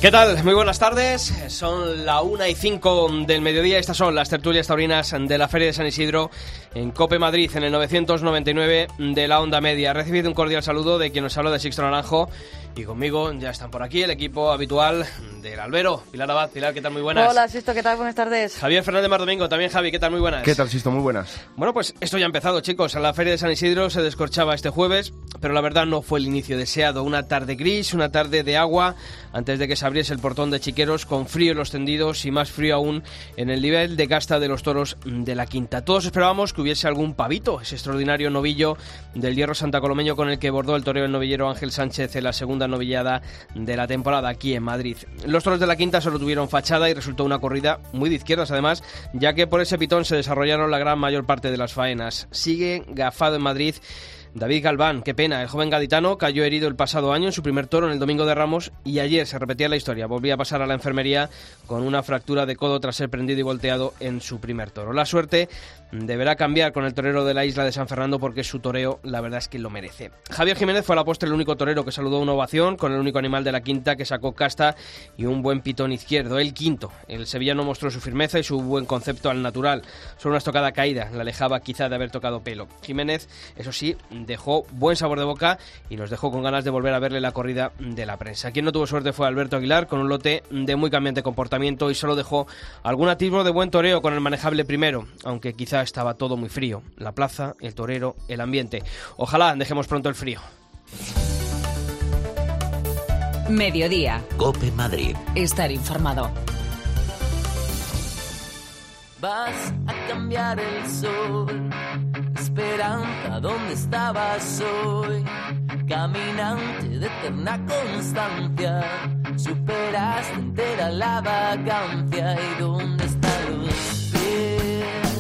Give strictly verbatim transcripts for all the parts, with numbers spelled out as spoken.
¿Qué tal? Muy buenas tardes. Son la una y cinco del mediodía. Estas son las tertulias taurinas de la Feria de San Isidro en COPE Madrid, en el novecientos noventa y nueve de la onda media. Recibido un cordial saludo de quien nos habla, de Sixto Naranjo. Y conmigo ya están por aquí el equipo habitual del Albero. Pilar Abad. Pilar, ¿qué tal? Muy buenas. Hola, Sisto, ¿qué tal? Buenas tardes. Javier Fernández Mar Domingo. También, Javi, ¿qué tal? Muy buenas. ¿Qué tal, Sisto? Muy buenas. Bueno, pues esto ya ha empezado, chicos. La Feria de San Isidro se descorchaba este jueves, pero la verdad no fue el inicio deseado. Una tarde gris, una tarde de agua, antes de que se abriese el portón de Chiqueros, con frío en los tendidos y más frío aún en el nivel de casta de los toros de la Quinta. Todos esperábamos que hubiese algún pavito, ese extraordinario novillo del hierro santacolomeño con el que bordó el toreo el novillero Ángel Sánchez en la segunda novillada de la temporada aquí en Madrid. Los toros de la Quinta solo tuvieron fachada y resultó una corrida muy de izquierdas, además, ya que por ese pitón se desarrollaron la gran mayor parte de las faenas. Sigue gafado en Madrid David Galván. Qué pena, el joven gaditano cayó herido el pasado año en su primer toro en el Domingo de Ramos y ayer se repetía la historia. Volvía a pasar a la enfermería con una fractura de codo tras ser prendido y volteado en su primer toro. La suerte deberá cambiar con el torero de la isla de San Fernando, porque su toreo la verdad es que lo merece. Javier Jiménez fue a la postre el único torero que saludó una ovación con el único animal de la Quinta que sacó casta y un buen pitón izquierdo, el quinto. El sevillano mostró su firmeza y su buen concepto al natural. Solo una estocada caída la alejaba quizá de haber tocado pelo. Jiménez, eso sí, dejó buen sabor de boca y nos dejó con ganas de volver a verle la corrida de la prensa. Quien no tuvo suerte fue Alberto Aguilar, con un lote de muy cambiante comportamiento, y solo dejó algún atisbo de buen toreo con el manejable primero, aunque quizá estaba todo muy frío. La plaza, el torero, el ambiente. Ojalá dejemos pronto el frío. Mediodía. COPE Madrid. Estar informado. Vas a cambiar el sol, esperanza, ¿dónde estabas hoy? Caminante de eterna constancia, superaste entera la vacancia. ¿Y dónde están los pies?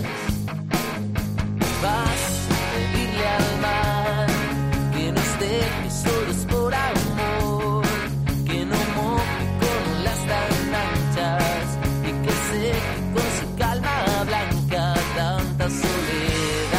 Vas a pedirle al mar que nos deje solos por amor, que no moje con las tan anchas y que seque con su calma blanca tanta soledad.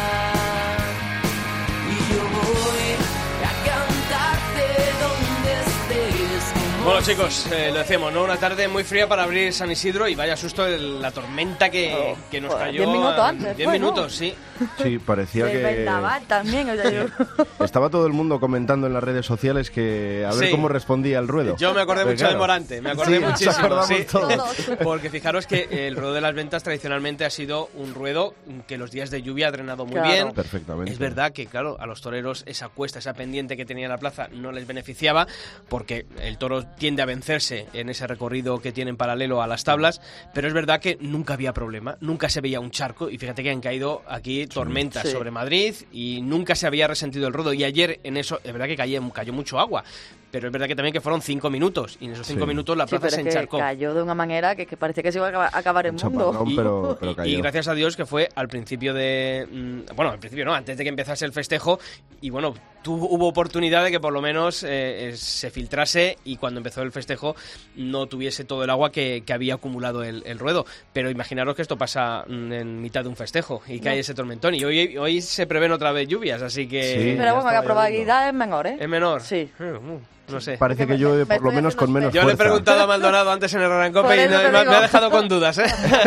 Y yo voy a cantarte donde estés. Bueno, chicos, eh, lo decíamos, ¿no? Una tarde muy fría para abrir San Isidro, y vaya susto de la tormenta que, oh, que nos pues, cayó. Diez minutos antes. Diez pues, minutos, ¿no? sí. Sí, parecía El que... vendaval también, o sea, yo... Estaba todo el mundo comentando en las redes sociales que a ver Sí. cómo respondía el ruedo. Yo me acordé Pero mucho claro, de Morante, me acordé sí, nos muchísimo. acordamos Sí. todos. Porque fijaros que el ruedo de las ventas tradicionalmente ha sido un ruedo que los días de lluvia ha drenado muy Claro. bien. Perfectamente. Es verdad que, claro, a los toreros esa cuesta, esa pendiente que tenía la plaza no les beneficiaba, porque el toro tiende a vencerse en ese recorrido que tienen paralelo a las tablas, pero es verdad que nunca había problema, nunca se veía un charco, y fíjate que han caído aquí tormentas Sí. sobre Madrid y nunca se había resentido el ruedo. Y ayer en eso, es verdad que cayó, cayó mucho agua, pero es verdad que también que fueron cinco minutos, y en esos cinco Sí. minutos la Sí, plaza pero se es que encharcó. cayó de una manera que, que parecía que se iba a acabar, a acabar el Un mundo. chaparrón, pero, pero Y, cayó. y gracias a Dios que fue al principio de... mm, Bueno, al principio no, antes de que empezase el festejo. Y bueno, tuvo, hubo oportunidad de que por lo menos eh, eh, se filtrase, y cuando empezó el festejo no tuviese todo el agua que, que había acumulado el, el ruedo. Pero imaginaros que esto pasa mm, en mitad de un festejo y cae No. ese tormentón. Y hoy, hoy se prevén otra vez lluvias, así que... Sí. Pero ya bueno, la estaba probabilidad es menor, ¿eh? ¿Es menor? Sí. Eh, uh, no sé. Parece Porque que me- llueve me por lo estoy menos con haciendo menos Yo le he fuerza. preguntado a Maldonado antes en el Por Arrancope y eso no- te me, digo. me ha dejado con dudas, ¿eh?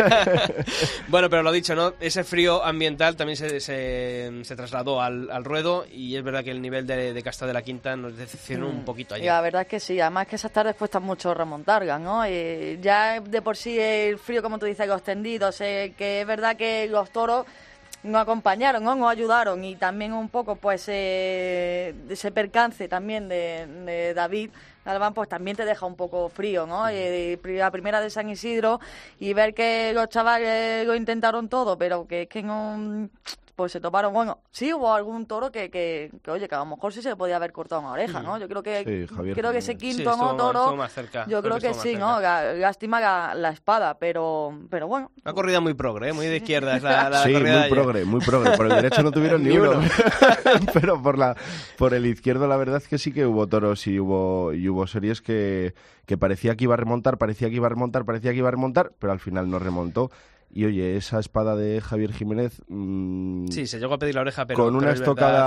Bueno, pero lo dicho, ¿no? Ese frío ambiental también se, se, se trasladó al, al ruedo, y es verdad que el nivel de, de casta de la Quinta nos decepcionó un poquito Y ayer. la verdad es que sí, además que esas tardes cuestan mucho remontar, ¿no? Y ya de por sí el frío, como tú dices, los tendidos, eh, que es verdad que los toros nos acompañaron, ¿no? Nos ayudaron, y también un poco pues eh, ese percance también de, de David Galván, pues también te deja un poco frío, ¿no? Eh, la primera de San Isidro, y ver que los chavales lo intentaron todo, pero que es que no... Pues se toparon, bueno, sí hubo algún toro que, que, que, oye, que a lo mejor sí se le podía haber cortado una oreja, ¿no? Yo creo que Sí, Javier creo que ese también. quinto, Sí, ¿no? estuvo- Toro, estuvo más cerca. yo creo que, estuvo más sí, cerca. ¿no? Lá- Lástima la, la espada, pero pero bueno. Una corrida muy progre, ¿eh? Muy de izquierda es la, la Sí, corrida de muy ayer. progre, muy progre. Por el derecho no tuvieron ni, Ni uno. uno. Pero por la por el izquierdo la verdad es que sí que hubo toros y hubo y hubo series que, que parecía que iba a remontar, parecía que iba a remontar, parecía que iba a remontar, pero al final no remontó. Y oye, esa espada de Javier Jiménez... Mmm, sí, se llegó a pedir la oreja, pero... Con una pero es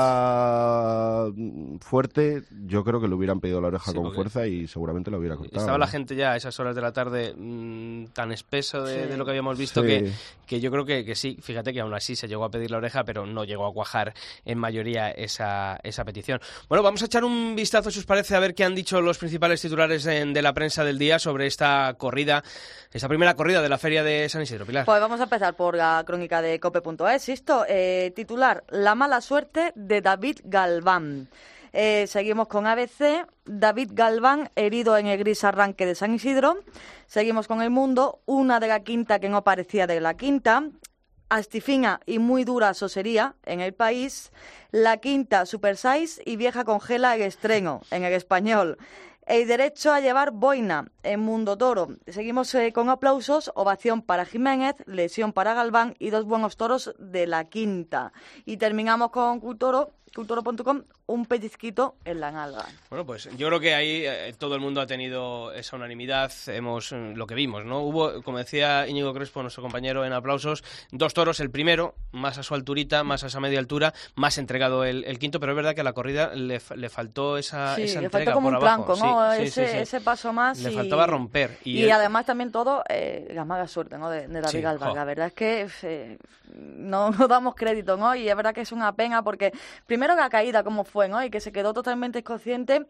estocada verdad... fuerte, yo creo que le hubieran pedido la oreja sí, con fuerza y seguramente lo hubiera cortado. Estaba ¿no? la gente ya a esas horas de la tarde mmm, tan espeso de, sí. de lo que habíamos visto sí. que, que yo creo que, que sí, fíjate que aún así se llegó a pedir la oreja, pero no llegó a cuajar en mayoría esa, esa petición. Bueno, vamos a echar un vistazo, si os parece, a ver qué han dicho los principales titulares de, de la prensa del día sobre esta corrida, esta primera corrida de la Feria de San Isidro. Pilar. Pues vamos a empezar por la crónica de cope punto es. Esto, eh, titular, La mala suerte de David Galván. Eh, seguimos con A B C, David Galván herido en el gris arranque de San Isidro. Seguimos con El Mundo, una de la quinta que no parecía de la quinta. Astifina y muy dura sosería en El País. La quinta Super Size y vieja congela el estreno en El Español. El derecho a llevar boina en Mundo Toro. Seguimos eh, con aplausos, ovación para Jiménez, lesión para Galván y dos buenos toros de la quinta. Y terminamos con Cultoro, cultoro punto com, un pellizquito en la nalga. Bueno, pues yo creo que ahí eh, todo el mundo ha tenido esa unanimidad, hemos lo que vimos, ¿no? Hubo, como decía Íñigo Crespo, nuestro compañero en aplausos, dos toros, el primero, más a su alturita, más a esa media altura, más entregado el, el quinto, pero es verdad que a la corrida le, le faltó esa, sí, esa le entrega faltó como por un abajo. planco, ¿no? Sí, sí, ese, sí, sí. ese paso más. Le y, faltaba romper. Y, y él... además también todo, eh, la mala suerte, ¿no? De, de David Sí, Galván. jo. La verdad es que eh, no, no damos crédito, ¿no? Y es verdad que es una pena porque primero la caída como fue, ¿no? Y que se quedó totalmente inconsciente.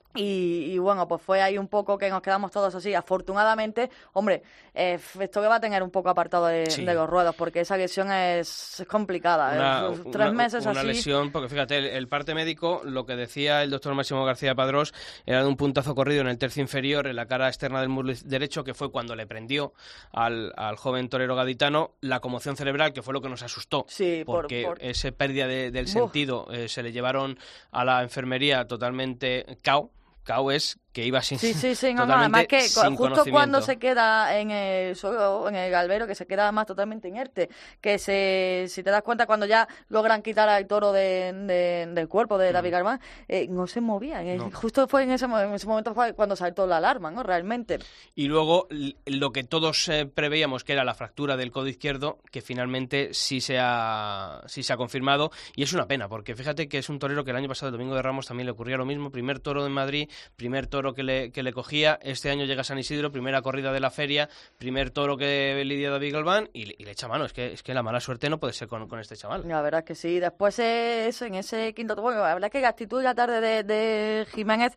Y, y bueno, pues fue ahí un poco que nos quedamos todos así. Afortunadamente, hombre, eh, esto que va a tener un poco apartado de, Sí. de los ruedos, porque esa lesión es, es complicada. Una, eh, Tres una, meses una así. lesión, porque fíjate, el, el parte médico, lo que decía el doctor Máximo García Padrós, era de un puntazo corrido en el tercio inferior, en la cara externa del muslo derecho, que fue cuando le prendió al, al joven torero gaditano, la conmoción cerebral, que fue lo que nos asustó, Sí, por- porque por- esa pérdida de- del Uf. sentido eh, se le llevaron a la enfermería totalmente cao. Cao es que iba sin Sí, sí, sí, no, no, totalmente además que cu- sin justo cuando conocimiento. se queda en el suelo, en el galvero, que se queda además totalmente inerte, que se, si te das cuenta, cuando ya logran quitar al toro de, de- del cuerpo de David Galván, eh, no se movía. eh, No. Justo fue en ese, mo- en ese momento fue cuando saltó la alarma, ¿no? Realmente. Y luego l- lo que todos eh, preveíamos que era la fractura del codo izquierdo, que finalmente sí se, ha, sí se ha confirmado, y es una pena, porque fíjate que es un torero que el año pasado, el Domingo de Ramos, también le ocurría lo mismo, primer toro en Madrid, primer toro que le, que le cogía, este año llega a San Isidro, primera corrida de la feria, primer toro que lidia David Galván, y, le- y le echa mano, es que, es que la mala suerte no puede ser con, con este chaval. La verdad es que sí. Después, eh, eso, en ese quinto toro, la verdad es que la actitud de la tarde de, de Jiménez,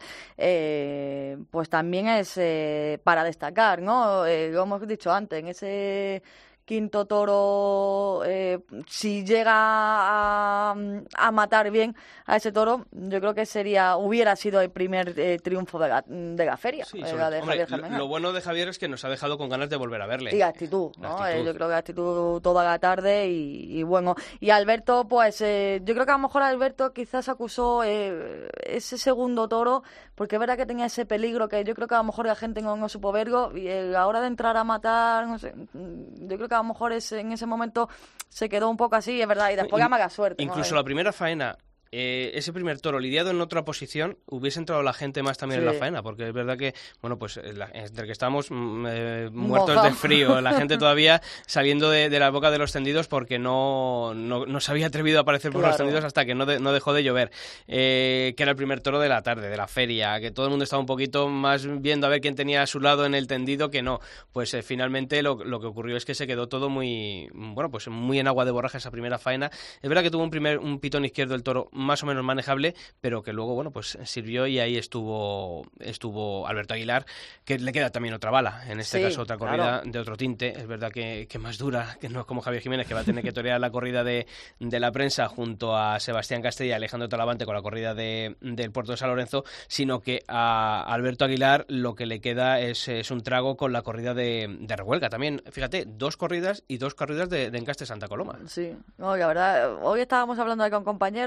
eh, pues también es eh, para destacar, ¿no? Eh, lo hemos dicho antes, en ese quinto toro, eh, si llega a, a matar bien a ese toro, yo creo que sería hubiera sido el primer eh, triunfo de la, de la feria, Sí, eh, sobre- la de hombre, Javier lo, Jiménez. lo bueno de Javier es que nos ha dejado con ganas de volver a verle. Y la actitud, La ¿no? actitud. Eh, yo creo que la actitud toda la tarde y, y bueno. Y Alberto, pues eh, yo creo que a lo mejor Alberto quizás acusó eh, ese segundo toro, porque es verdad que tenía ese peligro que yo creo que a lo mejor la gente no, no supo verlo y eh, a la hora de entrar a matar, no sé, mm, yo creo que a lo mejor es, en ese momento se quedó un poco así, es verdad, y después In- la mala suerte. ¿no? Incluso Eh, la primera faena, eh, ese primer toro lidiado en otra posición, hubiese entrado la gente más también en la Sí. faena, porque es verdad que, bueno, pues eh, la- entre que estamos mm, eh, muertos Mojado. de frío, la gente todavía saliendo de, de la boca de los tendidos porque no, no, no se había atrevido a aparecer por los Claro. tendidos hasta que no, de- no dejó de llover, eh, que era el primer toro de la tarde, de la feria, que todo el mundo estaba un poquito más viendo a ver quién tenía a su lado en el tendido que no. Pues eh, finalmente lo, lo que ocurrió es que se quedó todo muy, bueno, pues muy en agua de borraja esa primera faena. Es verdad que tuvo un primer un pitón izquierdo del toro más o menos manejable, pero que luego, bueno, pues sirvió y ahí estuvo estuvo Alberto Aguilar, que le queda también otra bala, en este Sí, caso otra corrida claro. de otro tinte. Es verdad que, que más dura, que no es como Javier Jiménez, que va a tener que torear la corrida de, de la prensa junto a Sebastián Castella y Alejandro Talavante con la corrida de, del Puerto de San Lorenzo, sino que a Alberto Aguilar lo que le queda es, es un trago con la corrida de, de Revuelca. También, fíjate, dos corridas y dos corridas de, de Encaste Santa Coloma. Sí, no, la verdad, hoy estábamos hablando ahí con compañeros y me decía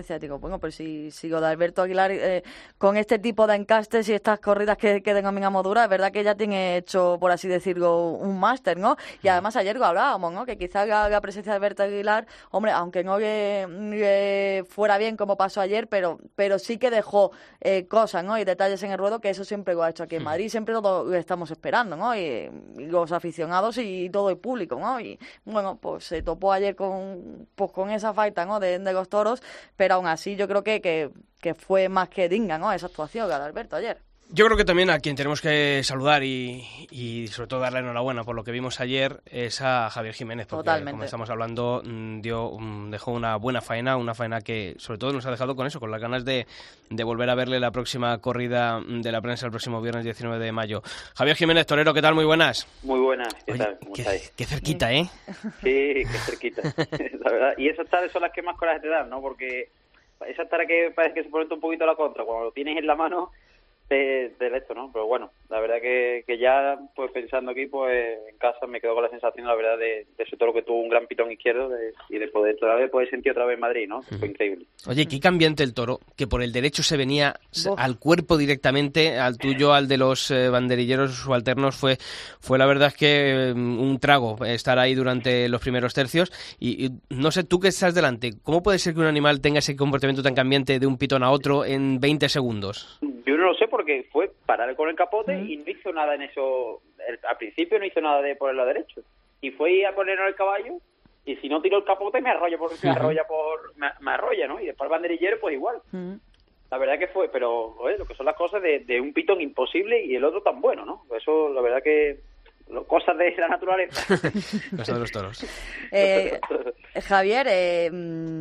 dices, digo, bueno, pues si sigo de Alberto Aguilar eh, con este tipo de encastes y estas corridas que, que tengo en Amadura, es verdad que ya tiene hecho, por así decirlo, un máster, ¿no? Y además ayer lo hablábamos, ¿no? Que quizás la, la presencia de Alberto Aguilar, hombre, aunque no le, le fuera bien como pasó ayer, pero pero sí que dejó eh, cosas, ¿no? Y detalles en el ruedo, que eso siempre lo ha hecho aquí en Madrid, siempre lo, lo estamos esperando, ¿no? Y, y los aficionados y todo el público, ¿no? Y bueno, pues se topó ayer con pues con esa falta, ¿no? De, de los toros, pero aún así yo creo que, que, que fue más que digna, ¿no? Esa actuación de Alberto ayer. Yo creo que también a quien tenemos que saludar y, y sobre todo darle enhorabuena por lo que vimos ayer es a Javier Jiménez, porque Totalmente. Como estamos hablando, dio dejó una buena faena, una faena que sobre todo nos ha dejado con eso, con las ganas de, de volver a verle la próxima corrida de la prensa el próximo viernes diecinueve de mayo. Javier Jiménez, torero, ¿qué tal? Muy buenas. Muy buenas, ¿qué Oye, tal? ¿Cómo qué, estáis? qué cerquita, ¿eh? Sí, qué cerquita, la verdad. Y esas tardes son las que más coraje te dan, ¿no? Porque esas tardes que parece que se ponen un poquito a la contra, cuando lo tienes en la mano, de, de esto, ¿no? Pero bueno, la verdad que, que ya, pues pensando aquí, pues en casa me quedo con la sensación, la verdad, de, de ese toro que tuvo un gran pitón izquierdo de, y de poder otra vez poder sentir otra vez en Madrid, ¿no? Fue increíble. Oye, qué cambiante el toro, que por el derecho se venía Uf. al cuerpo directamente, al tuyo, al de los eh, banderilleros subalternos, fue, fue la verdad que um, un trago estar ahí durante los primeros tercios. Y, y no sé, tú que estás delante, ¿cómo puede ser que un animal tenga ese comportamiento tan cambiante de un pitón a otro en veinte segundos? Yo no lo sé porque fue parar con el capote y no hizo nada en eso. El, al principio no hizo nada de ponerlo a derecho. Y fue a ponerlo al caballo y si no tiró el capote me arrolla por me arrolla por me, me arrolla, ¿no? Y después el banderillero pues igual. Uh-huh. La verdad que fue, pero oye, lo que son las cosas de, de un pitón imposible y el otro tan bueno, ¿no? Eso la verdad que lo, cosas de la naturaleza. Cosas de los toros. Eh, Javier, eh,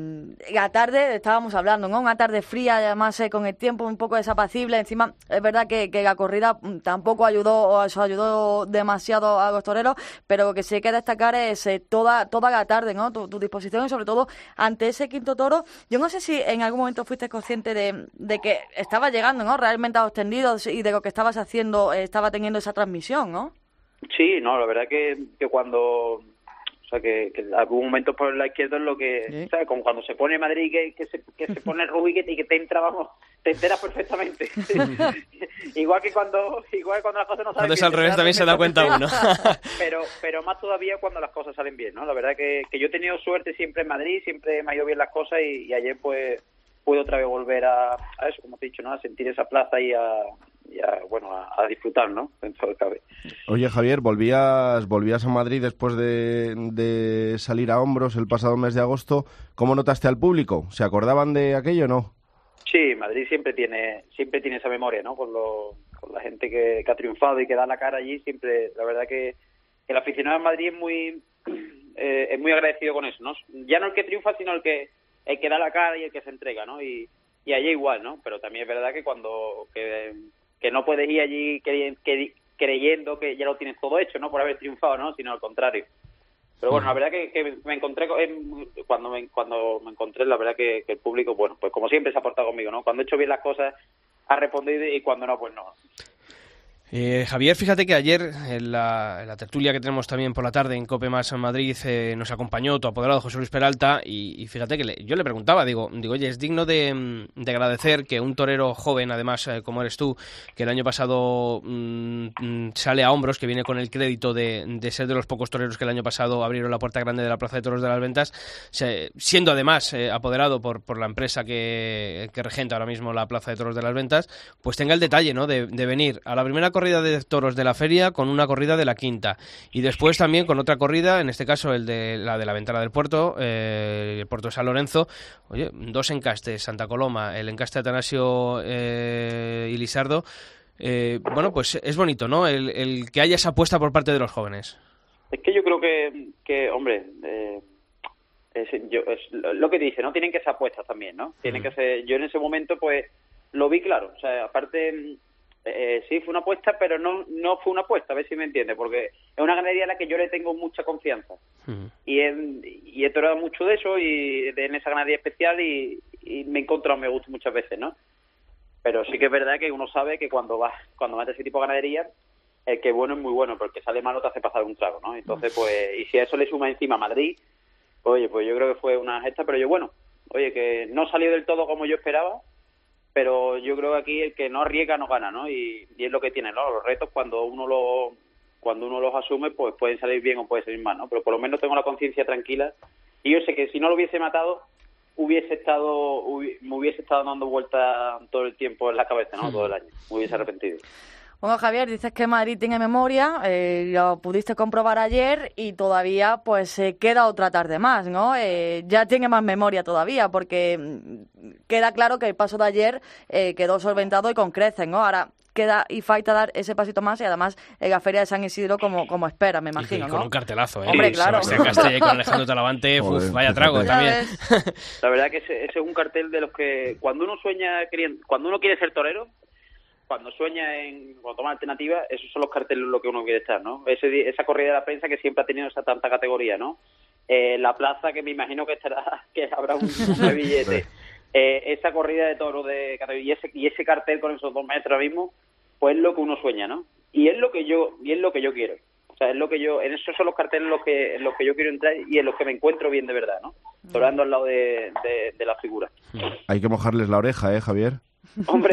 la tarde, estábamos hablando, ¿no? Una tarde fría, además eh, con el tiempo un poco desapacible. Encima, es verdad que, que la corrida tampoco ayudó, o eso ayudó demasiado a los toreros, pero lo que sí hay que destacar es eh, toda toda la tarde, ¿no? Tu, tu disposición y sobre todo ante ese quinto toro. Yo no sé si en algún momento fuiste consciente de, de que estaba llegando, ¿no? Realmente a los tendidos y de lo que estabas haciendo, eh, estaba teniendo esa transmisión, ¿no? Sí, no, la verdad que, que cuando, o sea, que, que en algún momento por la izquierda es lo que, ¿Sí? ¿sabes? Como cuando se pone Madrid que, que, se, que se pone Rubí y que te entra, vamos, te enteras perfectamente. igual que cuando igual que cuando las cosas no salen Cuando es bien, al te revés enteras también se da cuenta uno. pero pero más todavía cuando las cosas salen bien, ¿no? La verdad que, que yo he tenido suerte siempre en Madrid, siempre me ha ido bien las cosas y, y ayer pues pude otra vez volver a, a eso, como te he dicho, ¿no? A sentir esa plaza y a, y a bueno, a, a disfrutar, ¿no? Dentro del cabe. Oye, Javier, volvías volvías a Madrid después de, de salir a hombros el pasado mes de agosto. ¿Cómo notaste al público? ¿Se acordaban de aquello o no? Sí, Madrid siempre tiene siempre tiene esa memoria, ¿no? Con, lo, con la gente que, que ha triunfado y que da la cara allí, siempre, la verdad que el aficionado en Madrid es muy eh, es muy agradecido con eso, ¿no? Ya no el que triunfa, sino el que el que da la cara y el que se entrega, ¿no? Y, y allí igual, ¿no? Pero también es verdad que cuando que, que no puedes ir allí que, que, creyendo que ya lo tienes todo hecho, ¿no? Por haber triunfado, ¿no? Sino al contrario. Pero bueno, la verdad que, que me encontré con, cuando me cuando me encontré, la verdad que, que el público, bueno, pues como siempre se ha portado conmigo, ¿no? Cuando he hecho bien las cosas ha respondido y cuando no, pues no. Eh, Javier, fíjate que ayer en la, en la tertulia que tenemos también por la tarde en Cope Más en Madrid eh, nos acompañó tu apoderado José Luis Peralta y, y fíjate que le, yo le preguntaba, digo, digo, oye, es digno de, de agradecer que un torero joven, además eh, como eres tú, que el año pasado mmm, sale a hombros, que viene con el crédito de, de ser de los pocos toreros que el año pasado abrieron la puerta grande de la Plaza de Toros de las Ventas, se, siendo además eh, apoderado por, por la empresa que, que regenta ahora mismo la Plaza de Toros de las Ventas, pues tenga el detalle, ¿no?, de, de venir a la primera corrida de toros de la feria con una corrida de la quinta y después también con otra corrida, en este caso el de la de la Ventana del Puerto, eh, el Puerto de San Lorenzo. Oye, dos encastes, Santa Coloma, el encaste de Atanasio eh, y Lisardo. Eh, bueno, pues es bonito, ¿no?, el, el que haya esa apuesta por parte de los jóvenes. Es que yo creo que, que hombre, eh, es, yo, es lo que dice, ¿no? Tienen que ser apuestas también, ¿no? Tienen mm. que ser, yo en ese momento pues lo vi claro, o sea, aparte Eh, sí, fue una apuesta, pero no no fue una apuesta, a ver si me entiende, porque es una ganadería a la que yo le tengo mucha confianza. Uh-huh. Y, he, y he torado mucho de eso y de, en esa ganadería especial y, y me he encontrado me gusta muchas veces, ¿no? Pero sí que es verdad que uno sabe que cuando vas cuando vas a ese tipo de ganadería, el que bueno es muy bueno, porque sale malo te hace pasar un trago, ¿no? Entonces, pues, y si a eso le suma encima Madrid, oye, pues yo creo que fue una gesta, pero yo, bueno, oye, que no salió del todo como yo esperaba, pero yo creo que aquí el que no arriesga no gana, ¿no? Y, y es lo que tiene, ¿no? Los retos cuando uno lo, cuando uno los asume, pues pueden salir bien o pueden salir mal, ¿no? Pero por lo menos tengo la conciencia tranquila y yo sé que si no lo hubiese matado, hubiese estado, hubi- me hubiese estado dando vueltas todo el tiempo en la cabeza, ¿no? Todo el año, me hubiese arrepentido. Bueno, Javier, dices que Madrid tiene memoria, eh, lo pudiste comprobar ayer y todavía pues se eh, queda otra tarde más, ¿no? Eh, ya tiene más memoria todavía porque mm, queda claro que el paso de ayer eh, quedó solventado y con creces, ¿no? Ahora queda y falta dar ese pasito más y además en la Feria de San Isidro como, como espera, me imagino, y con ¿no? un cartelazo, ¿eh? Hombre, claro. Sebastián Castella y con Alejandro Talavante, Joder, uf, vaya fíjate. trago Ya también. ves. La verdad que ese, ese es un cartel de los que cuando uno sueña queriendo, cuando uno quiere ser torero, cuando sueña en cuando toma alternativa, esos son los carteles en los que uno quiere estar, ¿no? Ese, di- esa corrida de la prensa que siempre ha tenido esa tanta categoría, ¿no? Eh, la plaza que me imagino que estará, que habrá un, un billete. Eh, esa corrida de toros de categoría y ese, y ese cartel con esos dos metros ahora mismo, pues es lo que uno sueña, ¿no? Y es lo que yo, y es lo que yo quiero. O sea, es lo que yo, en esos son los carteles en los que, en los que yo quiero entrar y en los que me encuentro bien de verdad, ¿no? Torando al lado de, de, de la figura. Hay que mojarles la oreja, ¿eh, Javier? Hombre,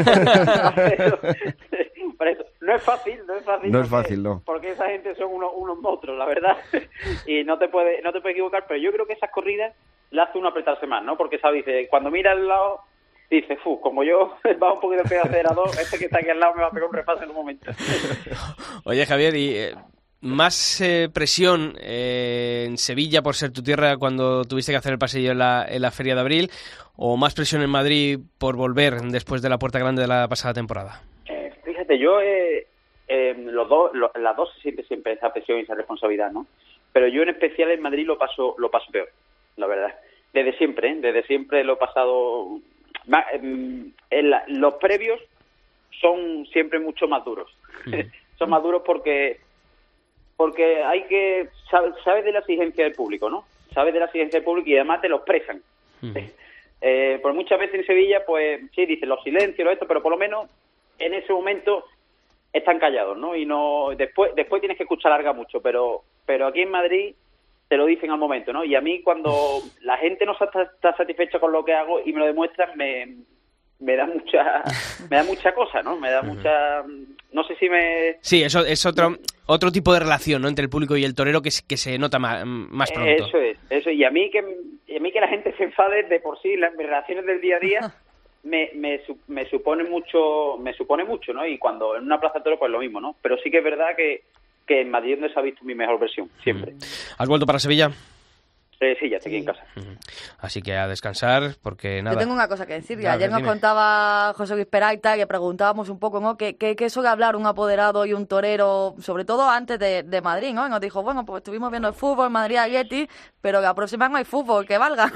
por eso, no es fácil, no es fácil. No es porque- fácil, no. Porque esa gente son unos, unos monstruos, la verdad. Y no te puede, no te puedes equivocar, pero yo creo que esas corridas le hace uno apretarse más, ¿no? Porque, ¿sabes? Dice, cuando mira al lado, dice, fu, como yo va un poquito de acelerador, este que está aquí al lado me va a pegar un repaso en un momento. Oye, Javier, ¿y eh, más eh, presión eh, en Sevilla por ser tu tierra cuando tuviste que hacer el pasillo en la, en la Feria de Abril o más presión en Madrid por volver después de la Puerta Grande de la pasada temporada? Eh, fíjate, yo, eh, eh, los dos, lo- las dos se siente siempre esa presión y esa responsabilidad, ¿no? Pero yo en especial en Madrid lo paso, lo paso peor, la verdad. Desde siempre, ¿eh? Desde siempre lo he pasado... ma- em, en la- los previos son siempre mucho más duros. Son más duros porque porque hay que... Sabes, sabes de la exigencia del público, ¿no? Sabes de la exigencia del público y además te lo expresan. Eh, por muchas veces en Sevilla, pues sí, dicen los silencios, lo esto, pero por lo menos en ese momento están callados, ¿no? Y no después después tienes que escuchar larga mucho, pero pero aquí en Madrid te lo dicen al momento, ¿no? Y a mí cuando la gente no está, está satisfecha con lo que hago y me lo demuestran, me, me da mucha me da mucha cosa, ¿no? Me da mucha... No sé si me... Sí, eso es otro otro tipo de relación, ¿no? Entre el público y el torero que, se- que se nota más, más pronto. Eso es, eso. Y a mí que y a mí que la gente se enfade de por sí, las mis relaciones del día a día me, me, su- me supone mucho, me supone mucho, ¿no? Y cuando en una plaza de toro pues lo mismo, ¿no? Pero sí que es verdad que, que en Madrid no se ha visto mi mejor versión, siempre. ¿Has vuelto para Sevilla? Eh, sí, ya estoy aquí en casa. Así que a descansar, porque nada. Yo tengo una cosa que decir. Ya, Ayer nos dime. contaba José Luis Peralta que preguntábamos un poco, ¿no? ¿Qué, qué, qué suele hablar un apoderado y un torero, sobre todo antes de, de Madrid, ¿no? Y nos dijo, bueno, pues estuvimos viendo el fútbol, Madrid Atleti, pero la próxima no hay fútbol, que valga.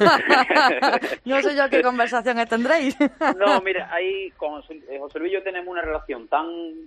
No sé yo qué conversaciones tendréis. No, mira, ahí con José eh, José Luis y yo tenemos una relación tan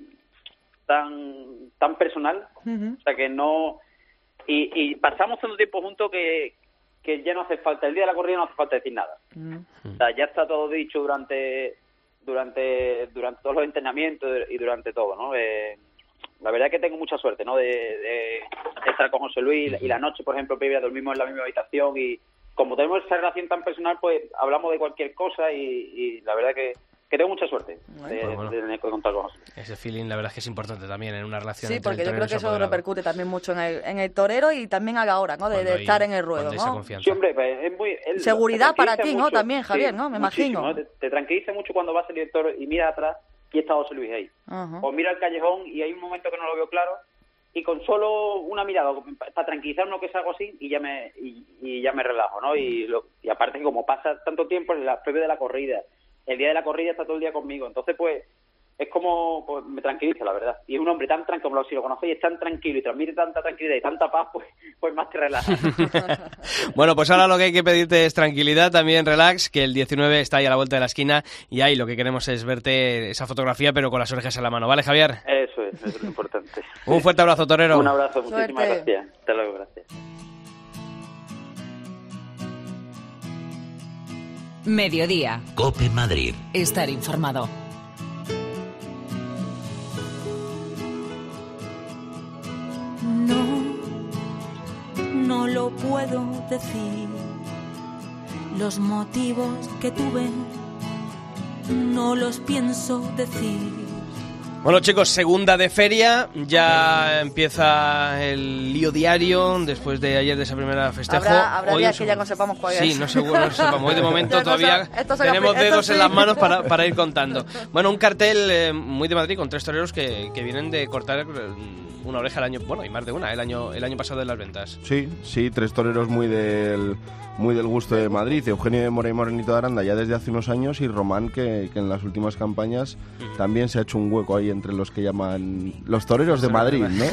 tan tan personal, Ujú. o sea que no... Y, y pasamos tanto tiempo juntos que, que ya no hace falta, el día de la corrida no hace falta decir nada. Mm. O sea, ya está todo dicho durante durante durante todos los entrenamientos y durante todo, ¿no? Eh, la verdad es que tengo mucha suerte, ¿no? De, de estar con José Luis y la noche, por ejemplo, previa dormimos en la misma habitación y como tenemos esa relación tan personal, pues hablamos de cualquier cosa y, y la verdad que, que tengo mucha suerte de, Pues bueno. de tener que contar con José Luis. Ese feeling, la verdad es que es importante también en una relación Sí, entre porque el yo torero creo y que su eso apoderado. repercute también mucho en el, en el torero y también a la hora, ¿no? De, Cuando de hay- estar en el ruedo, cuando hay esa ¿no? confianza. Sí, hombre, pues, es muy... él- Seguridad te para tranquiliza ti, ¿no? También, Javier, ¿no? Me muchísimo, imagino. ¿eh? Te, te tranquiliza mucho cuando va a salir el toro y mira atrás y está José Luis ahí. Ajá. O mira el callejón y hay un momento que no lo veo claro y con solo una mirada para tranquilizarme que es algo así y ya me y, y ya me relajo, ¿no? Y, lo, y aparte que como pasa tanto tiempo en la previa de la corrida, el día de la corrida está todo el día conmigo, entonces pues es como, pues, me tranquiliza, la verdad. Y es un hombre tan tranquilo, como si lo conocéis, es tan tranquilo y transmite tanta tranquilidad y tanta paz, pues, pues más te relaja. Bueno, pues ahora lo que hay que pedirte es tranquilidad, también relax, que el diecinueve está ahí a la vuelta de la esquina y ahí lo que queremos es verte esa fotografía, pero con las orejas en la mano, ¿vale, Javier? Eso es, eso es lo importante. Un fuerte abrazo, torero. Un abrazo, muchísimas Suerte. gracias. Hasta luego, gracias. Mediodía. Cope Madrid. Estar informado. No, no lo puedo decir. Los motivos que tuve no los pienso decir. Bueno, chicos, segunda de feria, ya empieza el lío diario después de ayer de esa primera festejo. Habrá, habrá Hoy días no que ya no sepamos cuál Sí, es. no seguro, no sepamos. Hoy de momento Esto todavía se- esto se tenemos esto dedos sí. en las manos para, para ir contando. Bueno, un cartel eh, muy de Madrid con tres toreros que, que vienen de cortar eh, una oreja el año, bueno, y más de una, el año, el año pasado de las ventas. Sí, sí, tres toreros muy del muy del gusto de Madrid. Eugenio de Mora y Morenito de Aranda ya desde hace unos años, y Román, que, que en las últimas campañas Ujú. también se ha hecho un hueco ahí entre los que llaman los toreros de Madrid, ¿no?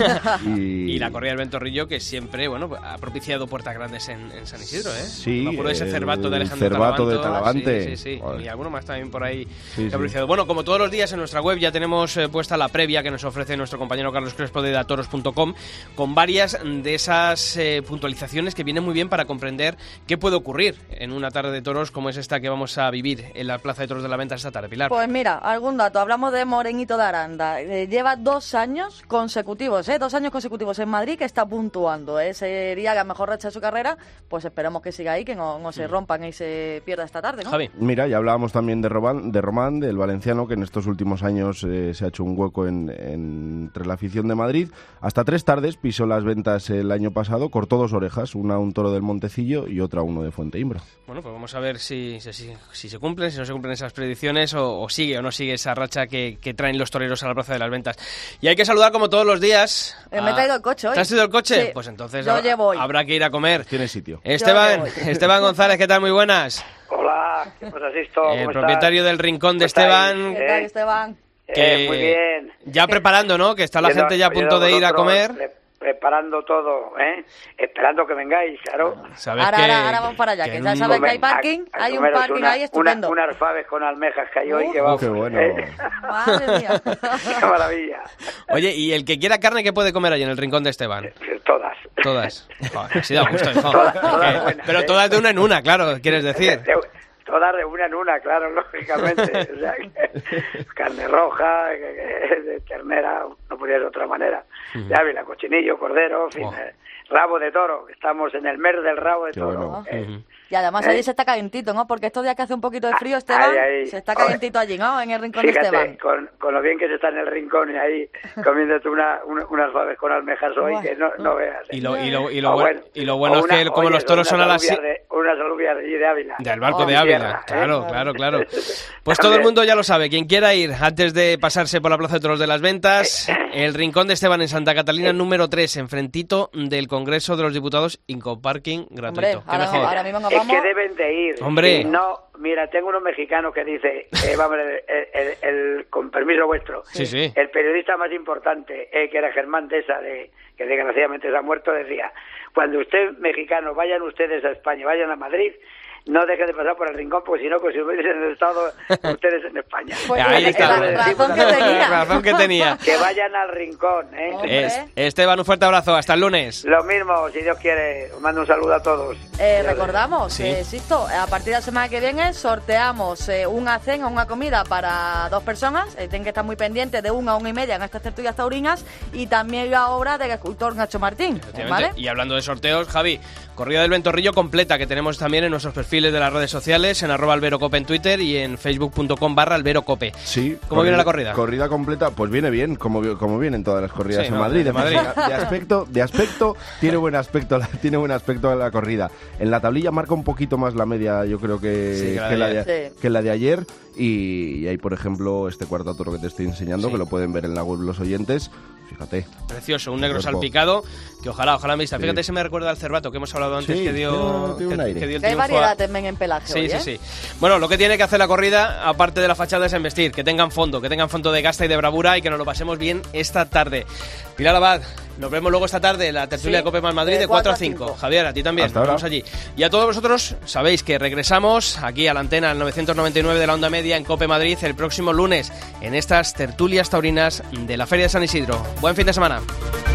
Y la corrida del Ventorrillo, que siempre, bueno, ha propiciado puertas grandes en, en San Isidro, ¿eh? Sí, Me acuerdo de ese el Cervato de Alejandro Cervato de Talavante. Talavante. Sí, sí, sí. Joder. Y alguno más también por ahí Sí, que sí. ha propiciado. Bueno, como todos los días en nuestra web ya tenemos eh, puesta la previa que nos ofrece nuestro compañero Carlos Crespo de datoros punto com, con varias de esas eh, puntualizaciones que vienen muy bien para comprender qué puede ocurrir en una tarde de toros como es esta que vamos a vivir en la Plaza de Toros de la Venta esta tarde, Pilar. Pues mira, algún dato. Hablamos de Morenito de Aranda. Eh, lleva dos años consecutivos, ¿eh? Dos años consecutivos en Madrid que está puntuando. ¿eh? Sería la mejor racha de su carrera. Pues esperemos que siga ahí, que no, no se rompan y se pierda esta tarde, ¿no? Javi. Mira, ya hablábamos también de Román, de Román, del valenciano, que en estos últimos años eh, se ha hecho un hueco en, en- entre la afición de Madrid. Hasta tres tardes pisó las ventas el año pasado, cortó dos orejas, una a un toro del Montecillo y otra a uno de Fuenteimbra. Bueno, pues vamos a ver si, si, si- si se cumplen, si no se cumplen esas predicciones o, o sigue o no sigue esa racha que, que traen los toreros a la Plaza de las Ventas. Y hay que saludar como todos los días. Eh, me he a- traído el coche hoy. ¿Te has traído el coche? Sí. Pues entonces Yo habrá, llevo hoy. habrá que ir a comer. Tiene sitio. Esteban, Yo llevo Esteban González, ¿qué tal? Muy buenas. Hola, ¿qué pasa, Sisto? ¿Cómo El estás? propietario del Rincón de ¿Cómo estáis? Esteban. ¿Qué tal, Eh, Esteban? que Eh, muy bien. Ya preparando, ¿no? Que está la Yendo- gente ya a punto yendo de ir a vosotros, comer. pre- preparando todo, ¿eh? Esperando que vengáis, claro. Sabes Ahora, que- ahora, ahora vamos para allá, que en ya un sabes que hay momento- parking, A- a hay un comeros parking una- ahí estupendo. Una, unas faves con almejas que hay hoy, Uh, que vamos. qué bueno. ¿eh? Madre mía. Qué maravilla. Oye, y el que quiera carne, ¿qué puede comer ahí en el Rincón de Esteban? Todas. Todas. Joder, así da gusto, hijo. Todas, todas Eh, buenas, Pero ¿eh? todas de una en una, claro, quieres decir. De- Todas de una en una, claro, lógicamente. O sea, que- carne roja, que- que- de ternera, no podía ser de otra manera. De Ávila, cochinillo, cordero, en fin, Oh. eh, rabo de toro. Estamos en el mes del rabo de Qué toro. bueno. eh. Ujú. Y además ¿Eh? allí se está calentito, ¿no? Porque estos días que hace un poquito de frío, Esteban, Ahí, ahí. se está calentito allí, ¿no? En el rincón de Fíjate, Esteban. con, con lo bien que se está en el rincón y ahí comiéndote una, una- unas faves con almejas hoy, Buah. que no, no veas. ¿eh? Y lo, y lo, y lo O bueno, y lo bueno o es que una- como oye, los toros son a las unas si- alubias de- Unas alubias de allí de Ávila. del barco Oh, de mi Ávila, tierra, ¿eh? claro, claro, claro. Pues También. todo el mundo ya lo sabe, quien quiera ir antes de pasarse por la Plaza de Toros de las Ventas, el Rincón de Esteban en Santa Catalina número tres, enfrentito del Congreso de los Diputados, Incoparking gratuito. Hombre, Qué ahora, mejor. ahora mismo nos Es vamos... que deben de ir. Hombre. Y no, mira, tengo unos mexicanos que dice, eh, vamos, el, el- el- con permiso vuestro, Sí, sí. el periodista más importante, eh, que era Germán Deza, de, que desgraciadamente se ha muerto, decía, cuando usted, mexicano, vayan ustedes a España, vayan a Madrid, no dejen de pasar por el rincón, porque si no, pues si hubieran en el Estado, ustedes en España. Pues Ahí la- está. la razón que tenía. Razón que tenía. Que vayan al rincón, ¿eh? Hombre. Es- Esteban, un fuerte abrazo, hasta el lunes. Lo mismo, si Dios quiere, os mando un saludo a todos. Eh, recordamos, Sí. eh, Sisto, a partir de la semana que viene sorteamos eh, una cena, una comida para dos personas. Eh, tienen que estar muy pendientes de una a una y media en estas tertulias taurinas y también la obra del escultor Nacho Martín. Efectivamente. ¿Vale? Y hablando de sorteos, Javi, corrida del Ventorrillo completa que tenemos también en nuestros perfiles de las redes sociales, en arroba alberocope en Twitter y en facebook punto com barra alberocope. Sí. ¿Cómo viene la corrida? Corrida completa, pues viene bien, como, vi- como vienen todas las corridas Sí, en no, Madrid. de Madrid. De aspecto, de aspecto tiene buen aspecto, la, tiene buen aspecto la corrida. En la tablilla marca un poquito más la media, yo creo que, Sí, que la que de la ayer. de, Sí. que la de ayer. Y, y hay, por ejemplo, este cuarto toro que te estoy enseñando, Sí. que lo pueden ver en la web los oyentes. Fíjate. Precioso, un negro Cuerpo. salpicado, que ojalá, ojalá me vista. Sí. Fíjate, se me recuerda al Cervato que hemos hablado antes, Sí, que dio, tiene- tiene un que- aire. que dio el Que hay triunfo a- variedad también en pelaje Sí, hoy, sí, ¿eh? sí. Bueno, lo que tiene que hacer la corrida, aparte de la fachada, es embestir, que tengan fondo, que tengan fondo de gasta y de bravura y que nos lo pasemos bien esta tarde. Pilar Abad, nos vemos luego esta tarde en la tertulia Sí, de Cope más Madrid de de cuatro a cuatro a cinco. cinco. Javier, a ti también, Hasta nos ahora. vemos allí. Y a todos vosotros, sabéis que regresamos aquí a la antena, al novecientos noventa y nueve de la onda media en Cope Madrid el próximo lunes en estas tertulias taurinas de la Feria de San Isidro. Buen fin de semana.